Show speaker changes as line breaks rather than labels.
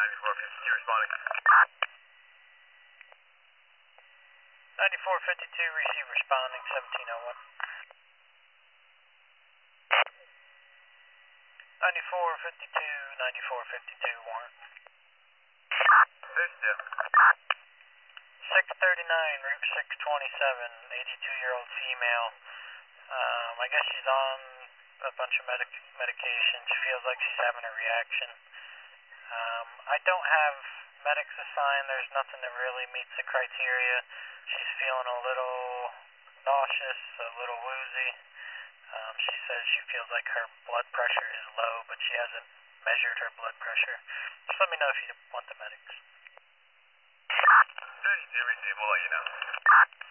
9452 responding.
9452, receive responding, 1701. 9452, 9452, warrant. 639, Route 627, 82-year-old female. I guess she's on a bunch of medication. She feels like she's having a reaction. I don't have medics assigned. There's nothing that really meets the criteria. She's feeling a little nauseous, a little woozy. She says she feels like her blood pressure is low, but she hasn't measured her blood pressure. Just let me know if you want the medics.
32, receive, we'll let you know.